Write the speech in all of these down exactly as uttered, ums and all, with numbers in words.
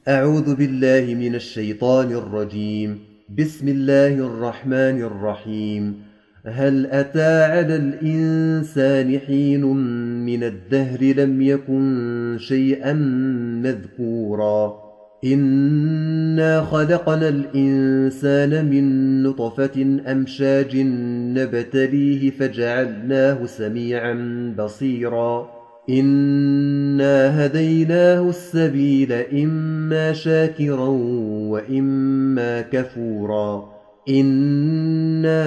أعوذ بالله من الشيطان الرجيم. بسم الله الرحمن الرحيم. هل أتى على الإنسان حين من الدهر لم يكن شيئا مذكورا إنا خلقنا الإنسان من نطفة أمشاج نبتليه فجعلناه سميعا بصيرا إنا هديناه السبيل إما شاكرا وإما كفورا إنا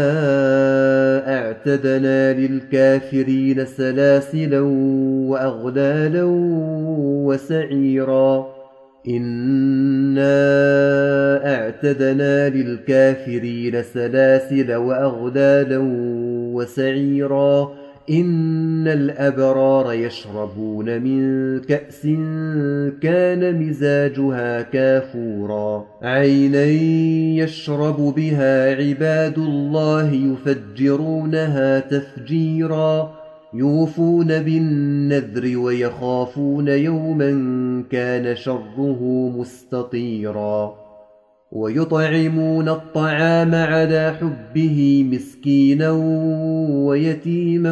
أعتدنا للكافرين سلاسلا وأغلالا وسعيرا إنا أعتدنا للكافرين سلاسل وأغلالا وسعيرا إن الأبرار يشربون من كأس كان مزاجها كافورا عينا يشرب بها عباد الله يفجرونها تفجيرا يوفون بالنذر ويخافون يوما كان شره مستطيرا ويطعمون الطعام على حبه مسكينا ويتيما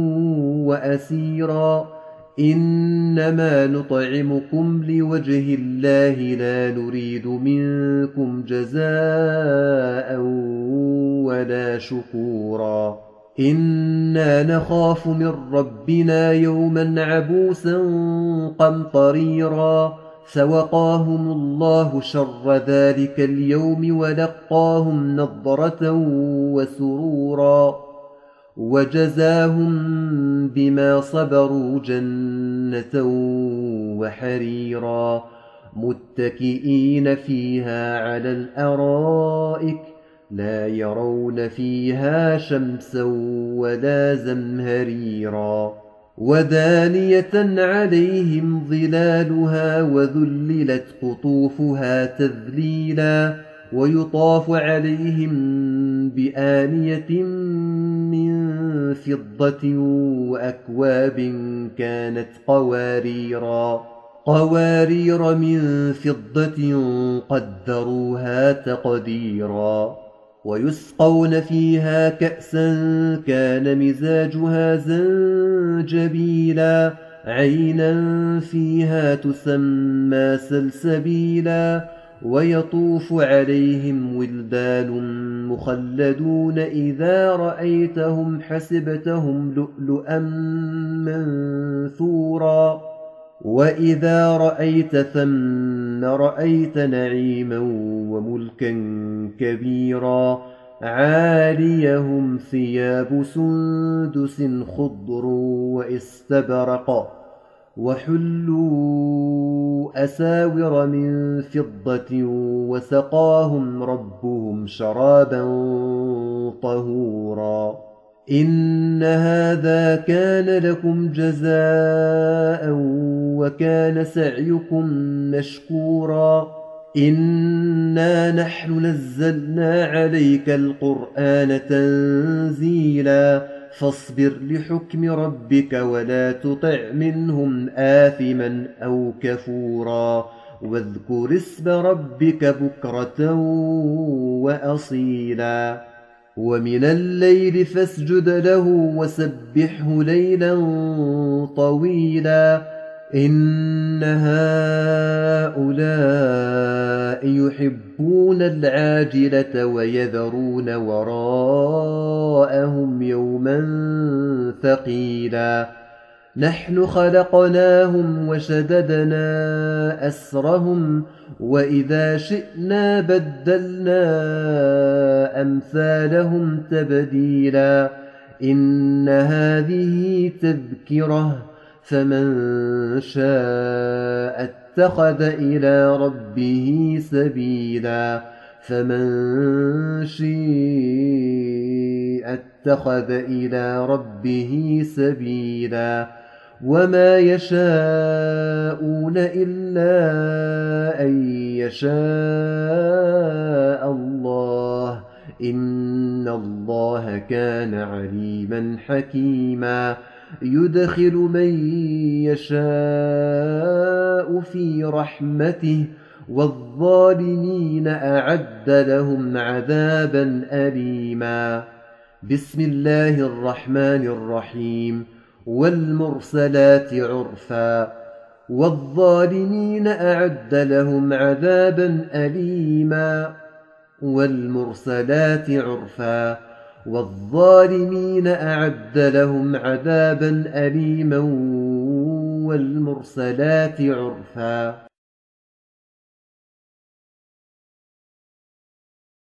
وأسيرا إنما نطعمكم لوجه الله لا نريد منكم جزاء ولا شكورا إنا نخاف من ربنا يوما عبوسا قمطريرا فوقاهم الله شر ذلك اليوم ولقاهم نضرة وسرورا وجزاهم بما صبروا جنة وحريرا متكئين فيها على الأرائك لا يرون فيها شمسا ولا زمهريرا ودانية عليهم ظلالها وذللت قطوفها تذليلا ويطاف عليهم بآنية من فضة وأكواب كانت قواريرا قوارير من فضة قدروها تقديرا ويسقون فيها كأسا كان مزاجها زنجبيلا عينا فيها تسمى سلسبيلا ويطوف عليهم ولدان مخلدون إذا رأيتهم حسبتهم لؤلؤا منثورا وإذا رأيت ثم رأيت نعيما وملكا كبيرا عاليهم ثياب سندس خضر واستبرق وحلوا أساور من فضة وسقاهم ربهم شرابا طهورا إن هذا كان لكم جزاء وكان سعيكم مشكورا إنا نحن نزلنا عليك القرآن تنزيلا فاصبر لحكم ربك ولا تطع منهم آثما أو كفورا واذكر اسم ربك بكرة وأصيلا ومن الليل فاسجد له وسبحه ليلا طويلا إن هؤلاء يحبون العاجلة ويذرون وراءهم يوما ثقيلا نحن خلقناهم وشددنا أسرهم وإذا شئنا بدلنا أمثالهم تبديلا إن هذه تذكرة فمن شاء اتخذ إلى ربه سبيلا فمن شاء اتخذ إلى ربه سبيلا وما يشاءون إلا أن يشاء الله إن الله كان عليما حكيما يدخل من يشاء في رحمته والظالمين أعد لهم عذابا أليما. بسم الله الرحمن الرحيم. والمرسلات عرفا. والظالمين أعد لهم عذابا أليما. والمرسلات عرفا. والظالمين أعد لهم عذابا أليما. والمرسلات عرفا.